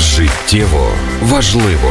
Життєво важливо.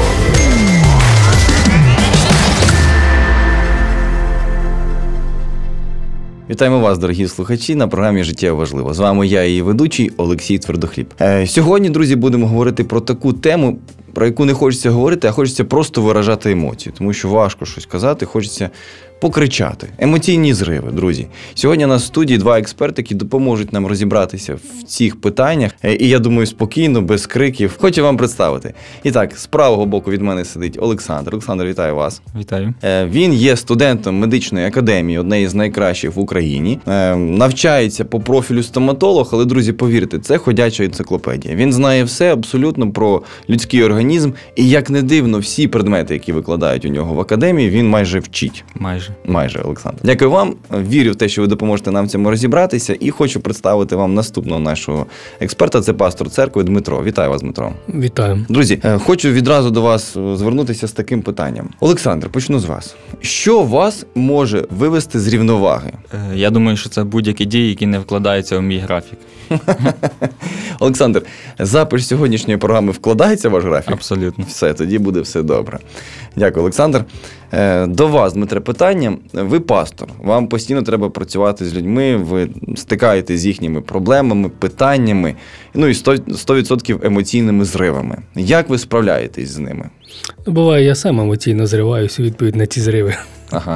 Вітаємо вас, дорогі слухачі, на програмі «Життєво важливо». З вами я, її ведучий Олексій Твердохліб. Сьогодні, друзі, будемо говорити про таку тему, про яку не хочеться говорити, а хочеться просто виражати емоції. Тому що важко щось казати, хочеться покричати. Емоційні зриви, друзі. Сьогодні у нас в студії два експерти, які допоможуть нам розібратися в цих питаннях. І я думаю, спокійно, без криків. Хочу вам представити. І так, з правого боку від мене сидить Олександр. Олександр, вітаю вас. Вітаю. Він є студентом медичної академії, однієї з найкращих в Україні. Навчається по профілю стоматолог, але, друзі, повірте, це ходяча енциклопедія. Він знає все абсолютно про людський організм. І, як не дивно, всі предмети, які викладають у нього в академії, він майже вчить. Майже, Олександр. Дякую вам. Вірю в те, що ви допоможете нам в цьому розібратися. І хочу представити вам наступного нашого експерта. Це пастор церкви Дмитро. Вітаю вас, Дмитро. Вітаю. Друзі, хочу відразу до вас звернутися з таким питанням. Олександр, почну з вас. Що вас може вивести з рівноваги? Я думаю, що це будь-які дії, які не вкладаються у мій графік. Олександр, запис сьогоднішньої програми вкладається в ваш графік? Абсолютно. Все, тоді буде все добре. Дякую, Олександр. До вас, Дмитре, питання. Ви пастор, вам постійно треба працювати з людьми, ви стикаєтесь з їхніми проблемами, питаннями, ну і 100% емоційними зривами. Як ви справляєтесь з ними? Ну, буває, я сам емоційно зриваюся у відповідь на ці зриви. Ага.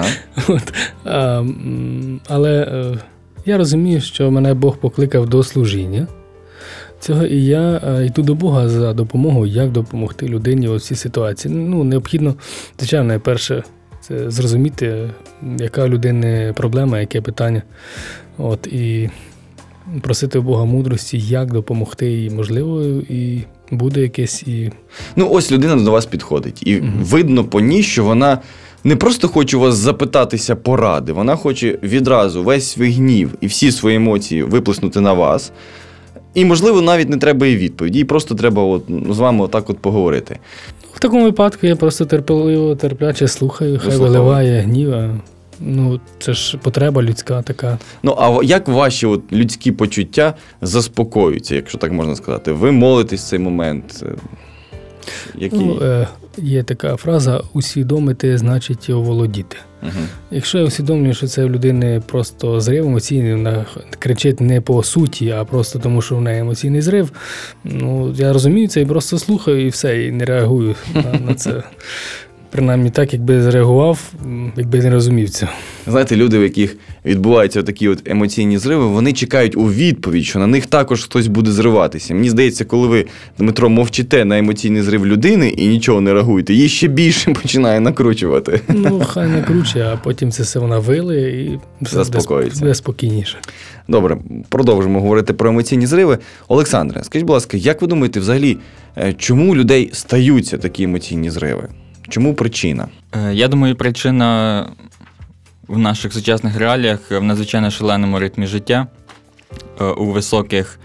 Але я розумію, що мене Бог покликав до служіння цього, і я йду до Бога за допомогою, як допомогти людині у цій ситуації. Ну, необхідно, звичайно, найперше, це зрозуміти, яка у людини проблема, яке питання. І просити у Бога мудрості, як допомогти їй, можливо, і буде якесь і... Ну, ось людина до вас підходить, і видно по ній, що вона не просто хоче у вас запитатися поради, вона хоче відразу весь свій гнів і всі свої емоції виплеснути на вас. І, можливо, навіть не треба і відповіді, їй просто треба з вами отак поговорити. В такому випадку я просто терпляче слухаю, хай виливає гнів. Ну, це ж потреба людська така. Ну, а як ваші людські почуття заспокоюються, якщо так можна сказати? Ви молитесь в цей момент? Є така фраза «усвідомити значить оволодіти». Якщо я усвідомлюю, що це в людини просто зрив емоційний, вона кричить не по суті, а просто тому, що в неї емоційний зрив, ну, я розумію це і просто слухаю, і все, і не реагую на це. Принаймні так, якби зреагував, якби не розумів цього. Знаєте, люди, в яких відбуваються такі емоційні зриви, вони чекають у відповідь, що на них також хтось буде зриватися. Мені здається, коли ви, Дмитро, мовчите на емоційний зрив людини і нічого не реагуєте, її ще більше починає накручувати. Ну, хай накручує, а потім це все вона вилиє і заспокоїться. Буде спокійніше. Добре, продовжимо говорити про емоційні зриви. Олександре, скажіть, будь ласка, як ви думаєте взагалі, чому у людей стаються такі емоційні зриви? Чому причина? Я думаю, причина в наших сучасних реаліях в надзвичайно шаленому ритмі життя, у високих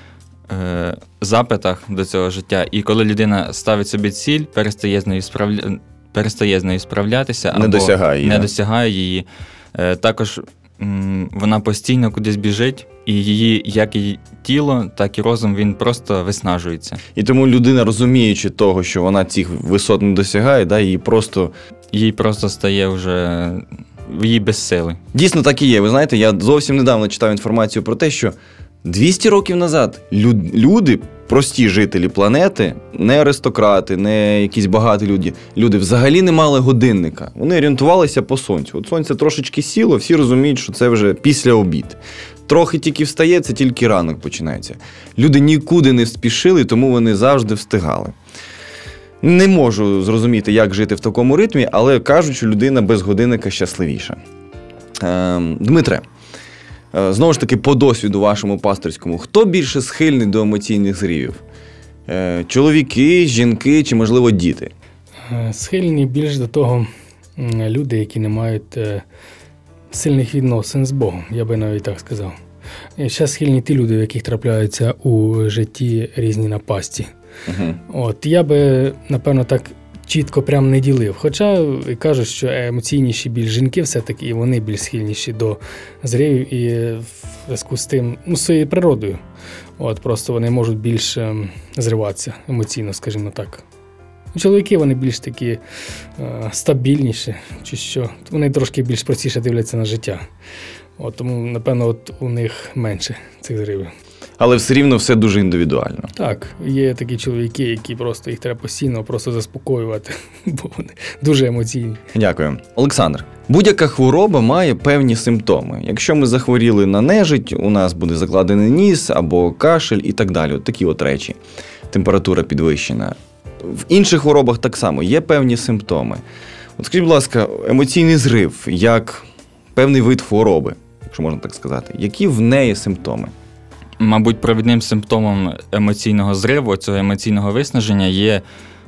запитах до цього життя. І коли людина ставить собі ціль, перестає з нею справлятися, або не досягає її, також вона постійно кудись біжить, і її, як і тіло, так і розум, він просто виснажується. І тому людина, розуміючи того, що вона цих висот не досягає, їй просто стає вже її безсили. Дійсно так і є. Ви знаєте, я зовсім недавно читав інформацію про те, що 200 років назад люди, прості жителі планети, не аристократи, не якісь багаті люди взагалі не мали годинника. Вони орієнтувалися по сонцю. От сонце трошечки сіло, всі розуміють, що це вже після обід. Трохи тільки встає, це тільки ранок починається. Люди нікуди не спішили, тому вони завжди встигали. Не можу зрозуміти, як жити в такому ритмі, але кажуть, що людина без годинника щасливіша. Дмитре, знову ж таки, по досвіду вашому пасторському, хто більше схильний до емоційних зривів? Чоловіки, жінки чи, можливо, діти? Схильні більш до того люди, які не мають сильних відносин з Богом, я би навіть так сказав. Ще схильні ті люди, в яких трапляються у житті різні напасті. Я би, напевно, так чітко прям не ділив. Хоча кажуть, що емоційніші більш жінки все-таки, і вони більш схильніші до зривів. І зв'язку з тим, ну, своєю природою. От, просто вони можуть більш зриватися емоційно, скажімо так. Чоловіки, вони більш такі стабільніші, чи що. Вони трошки більш простіше дивляться на життя. От, тому, напевно, от у них менше цих зривів. Але все рівно все дуже індивідуально. Так, є такі чоловіки, які просто їх треба постійно просто заспокоювати, бо вони дуже емоційні. Дякую. Олександр, будь-яка хвороба має певні симптоми. Якщо ми захворіли на нежить, у нас буде закладений ніс або кашель і так далі. От такі от речі. Температура підвищена. В інших хворобах так само є певні симптоми. От скажіть, будь ласка, емоційний зрив, як певний вид хвороби, якщо можна так сказати, які в неї симптоми? Мабуть, провідним симптомом емоційного зриву, цього емоційного виснаження є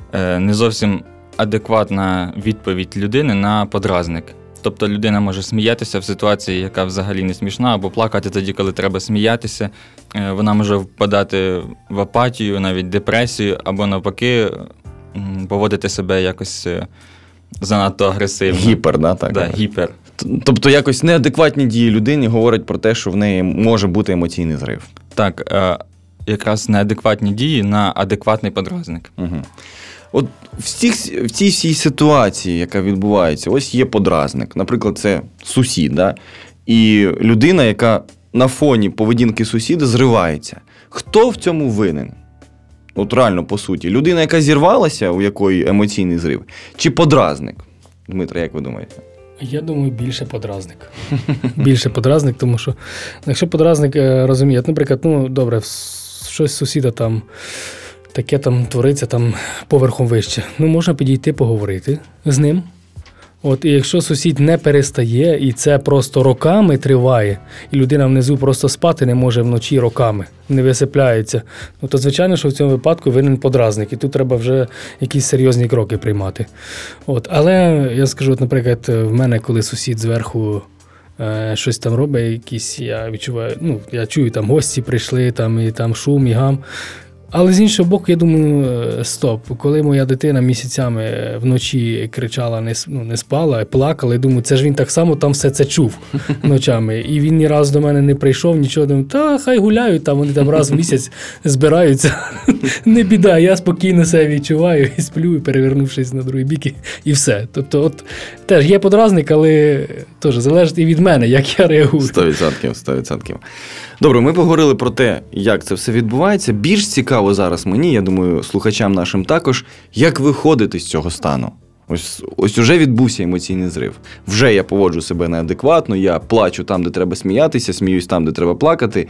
не зовсім адекватна відповідь людини на подразник. Тобто людина може сміятися в ситуації, яка взагалі не смішна, або плакати тоді, коли треба сміятися. Вона може впадати в апатію, навіть депресію, або навпаки поводити себе якось занадто агресивно. Гіпер, да? Так? Да, гіпер. Тобто якось неадекватні дії людини говорять про те, що в неї може бути емоційний зрив. Так, якраз неадекватні дії на адекватний подразник. Угу. От в цій всій ситуації, яка відбувається, ось є подразник. Наприклад, це сусід, да? І людина, яка на фоні поведінки сусіда зривається. Хто в цьому винен? От реально, по суті. Людина, яка зірвалася, у якої емоційний зрив, чи подразник? Дмитро, як ви думаєте? Я думаю, більше подразник. Більше подразник, тому що якщо подразник розуміє, наприклад, ну добре, щось сусіда там таке там твориться там поверхом вище. Ну, можна підійти поговорити з ним. От, і якщо сусід не перестає, і це просто роками триває, і людина внизу просто спати не може вночі роками, не висипляється, ну, то звичайно, що в цьому випадку винен подразник, і тут треба вже якісь серйозні кроки приймати. От, але я скажу, от, наприклад, в мене, коли сусід зверху щось там робить, якісь, я відчуваю, ну, я чую, там гості прийшли, там, і там шум, і гам. Але з іншого боку, я думаю, стоп, коли моя дитина місяцями вночі кричала, не спала, плакала, я думаю, це ж він так само там все це чув ночами. І він ні разу до мене не прийшов, нічого, думаю, та хай гуляють, там вони там раз в місяць збираються. Не біда, я спокійно себе відчуваю і сплю, перевернувшись на другий бік, і все. Тобто, от теж є подразник, але теж залежить і від мене, як я реагую. 100%. Добре, ми поговорили про те, як це все відбувається. Більш цікаво зараз мені, я думаю, слухачам нашим також, як виходити з цього стану. Ось уже відбувся емоційний зрив. Вже я поводжу себе неадекватно, я плачу там, де треба сміятися, сміюсь там, де треба плакати.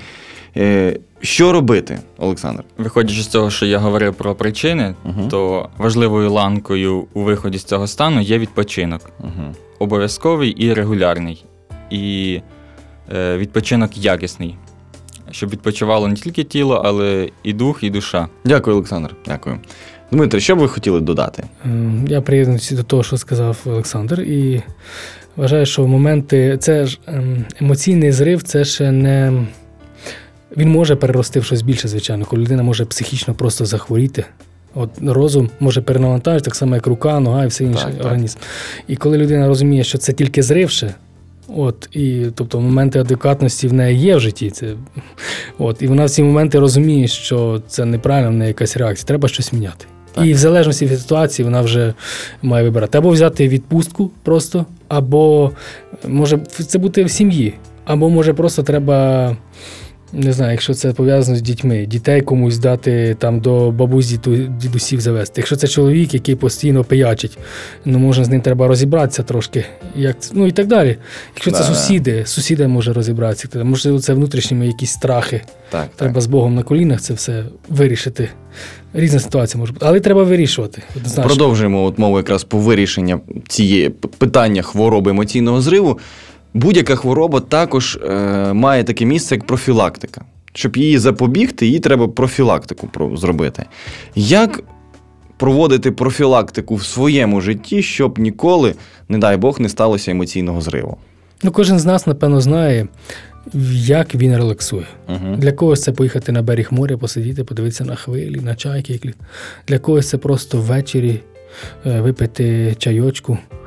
Що робити, Олександр? Виходячи з того, що я говорив про причини, то важливою ланкою у виході з цього стану є відпочинок. Обов'язковий і регулярний. І відпочинок якісний. Щоб відпочивало не тільки тіло, але і дух, і душа. Дякую, Олександр. Дякую. Дмитро, що б ви хотіли додати? Я приєднуюся до того, що сказав Олександр, і вважаю, що в моменти, це ж емоційний зрив, це ще не... Він може перерости в щось більше, звичайно, коли людина може психічно просто захворіти. От розум може перенавантажити, так само, як рука, нога і все інше, організм. І коли людина розуміє, що це тільки зрив ще, от, і, тобто моменти адекватності в неї є в житті. І вона в ці моменти розуміє, що це неправильно, в неї якась реакція, треба щось міняти. Так. І в залежності від ситуації вона вже має вибирати. Або взяти відпустку просто, або може це бути в сім'ї, або може просто треба, не знаю, якщо це пов'язано з дітьми, дітей комусь дати там до бабусь, дідусів завести. Якщо це чоловік, який постійно пиячить, ну можна з ним треба розібратися трошки, як, ну і так далі. Якщо це сусіди може розібратися, може це внутрішні якісь страхи. Треба з Богом на колінах це все вирішити. Різна ситуація може бути, але треба вирішувати. Однозначно. Продовжуємо мову якраз по вирішенню цієї питання хвороби емоційного зриву. Будь-яка хвороба також має таке місце, як профілактика. Щоб її запобігти, їй треба профілактику зробити. Як проводити профілактику в своєму житті, щоб ніколи, не дай Бог, не сталося емоційного зриву? Ну, кожен з нас, напевно, знає, як він релаксує. Для когось це поїхати на берег моря, посидіти, подивитися на хвилі, на чайки. Для когось це просто ввечері випити чайочку.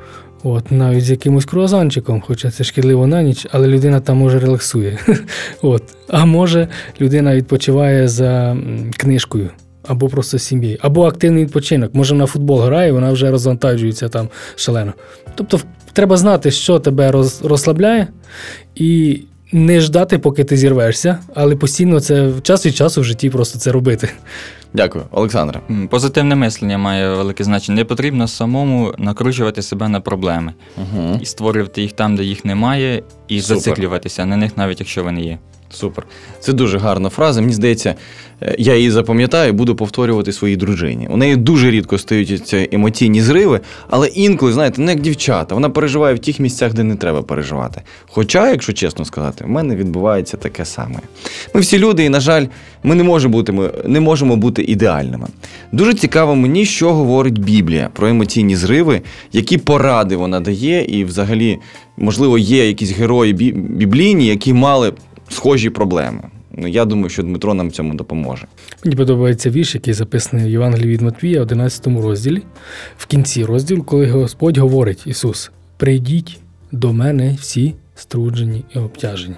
От, навіть з якимось круазанчиком, хоча це шкідливо на ніч, але людина там може релаксує. От. А може людина відпочиває за книжкою, або просто з сім'єю, або активний відпочинок. Може вона в футбол грає, вона вже розвантажується там шалено. Тобто треба знати, що тебе розслабляє, і не ждати, поки ти зірвешся, але постійно це час від часу в житті просто це робити. Дякую. Олександре. Позитивне мислення має велике значення. Не потрібно самому накручувати себе на проблеми. Угу. І створювати їх там, де їх немає, і Супер. зациклюватися на них, навіть якщо вони є. Супер. Це дуже гарна фраза. Мені здається, я її запам'ятаю і буду повторювати своїй дружині. У неї дуже рідко стають ці емоційні зриви, але інколи, знаєте, не як дівчата. Вона переживає в тих місцях, де не треба переживати. Хоча, якщо чесно сказати, в мене відбувається таке саме. Ми всі люди, і, на жаль, ми не можемо бути ідеальними. Дуже цікаво мені, що говорить Біблія про емоційні зриви, які поради вона дає, і взагалі, можливо, є якісь герої біблійні, які мали схожі проблеми. Я думаю, що Дмитро нам в цьому допоможе. Мені подобається вірш, який записаний в Євангелії від Матвія, 11 розділі, в кінці розділу, коли Господь говорить, Ісус, «Прийдіть до мене всі струджені і обтяжені».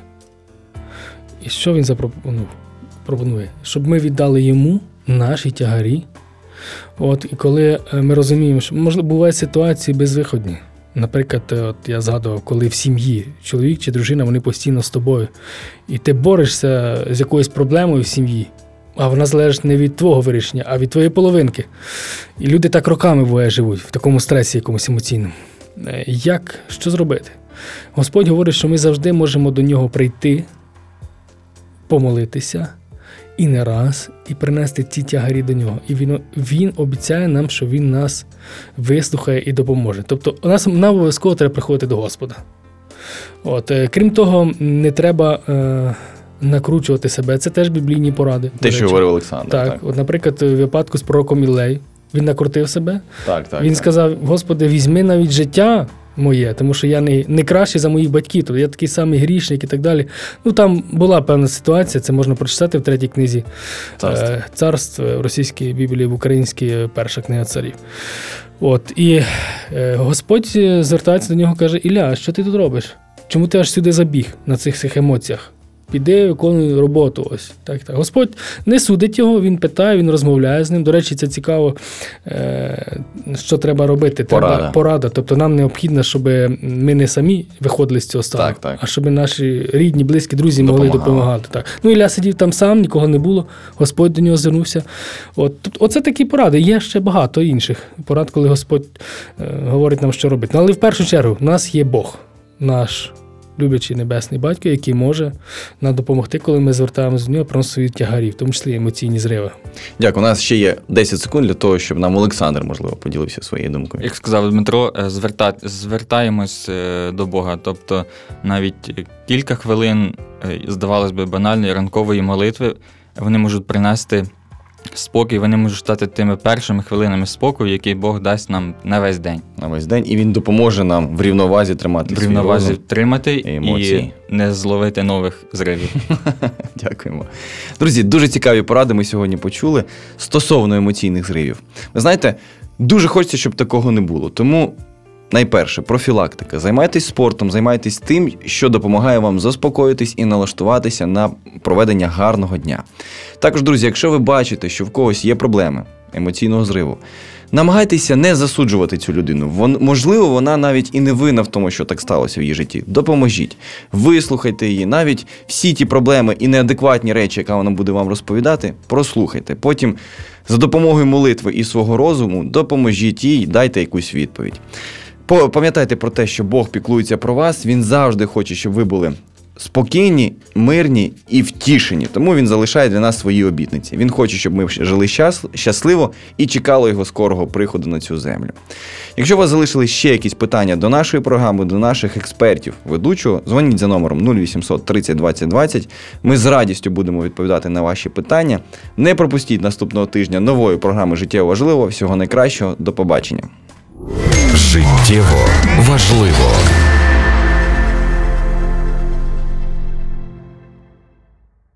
І що Він пропонує? Щоб ми віддали Йому наші тягарі. От, і коли ми розуміємо, що, можливо, бувають ситуації безвиходні. Наприклад, от я згадував, коли в сім'ї чоловік чи дружина, вони постійно з тобою. І ти борешся з якоюсь проблемою в сім'ї, а вона залежить не від твого вирішення, а від твоєї половинки. І люди так роками буває живуть, в такому стресі якомусь емоційному. Що зробити? Господь говорить, що ми завжди можемо до нього прийти, помолитися, і не раз, і принести ці тягарі до нього. І він обіцяє нам, що він нас вислухає і допоможе. Тобто нам обов'язково треба приходити до Господа. От, крім того, не треба накручувати себе. Це теж біблійні поради. Те, що говорив Олександр. Так. От, наприклад, в випадку з пророком Іллею, він накрутив себе. Він сказав, Господи, візьми навіть життя моє, тому що я не кращий за моїх батьків, тобто я такий самий грішник і так далі. Там була певна ситуація, це можна прочитати в 3 книзі «Царств», в російській Біблії, в українській 1 книга царів. От, і Господь звертається до нього, каже, Ілля, що ти тут робиш? Чому ти аж сюди забіг на цих всіх емоціях? Піди, виконуй роботу. Ось. Так. Господь не судить його, він питає, він розмовляє з ним. До речі, це цікаво, що треба робити. Порада. Тобто нам необхідно, щоб ми не самі виходили з цього стану, а щоб наші рідні, близькі, друзі могли допомагати. Так. Ілля сидів там сам, нікого не було, Господь до нього звернувся. Оце такі поради. Є ще багато інших порад, коли Господь говорить нам, що робити. Але в першу чергу в нас є Бог, наш люблячий небесний батько, який може нам допомогти, коли ми звертаємося до нього, про свої тягарі, в тому числі емоційні зриви. Дякую. У нас ще є 10 секунд для того, щоб нам Олександр, можливо, поділився своєю думкою. Як сказав Дмитро, звертаємось до Бога. Тобто навіть кілька хвилин, здавалось би, банальної ранкової молитви, вони можуть принести спокій, вони можуть стати тими першими хвилинами спокою, які Бог дасть нам на весь день. На весь день. І він допоможе нам в рівновазі тримати свій розум, тримати і не зловити нових зривів. Дякуємо. Друзі, дуже цікаві поради ми сьогодні почули стосовно емоційних зривів. Ви знаєте, дуже хочеться, щоб такого не було. Тому найперше, профілактика. Займайтесь спортом, займайтесь тим, що допомагає вам заспокоїтись і налаштуватися на проведення гарного дня. Також, друзі, якщо ви бачите, що в когось є проблеми емоційного зриву, намагайтеся не засуджувати цю людину. Можливо, вона навіть і не винна в тому, що так сталося в її житті. Допоможіть, вислухайте її, навіть всі ті проблеми і неадекватні речі, які вона буде вам розповідати, прослухайте. Потім за допомогою молитви і свого розуму допоможіть їй, дайте якусь відповідь. Пам'ятайте про те, що Бог піклується про вас, Він завжди хоче, щоб ви були спокійні, мирні і втішені. Тому Він залишає для нас свої обітниці. Він хоче, щоб ми жили щасливо і чекали Його скорого приходу на цю землю. Якщо у вас залишились ще якісь питання до нашої програми, до наших експертів, ведучого, дзвоніть за номером 0800 30 20 20. Ми з радістю будемо відповідати на ваші питання. Не пропустіть наступного тижня нової програми «Життєво важливо». Всього найкращого. До побачення. Життєво важливо.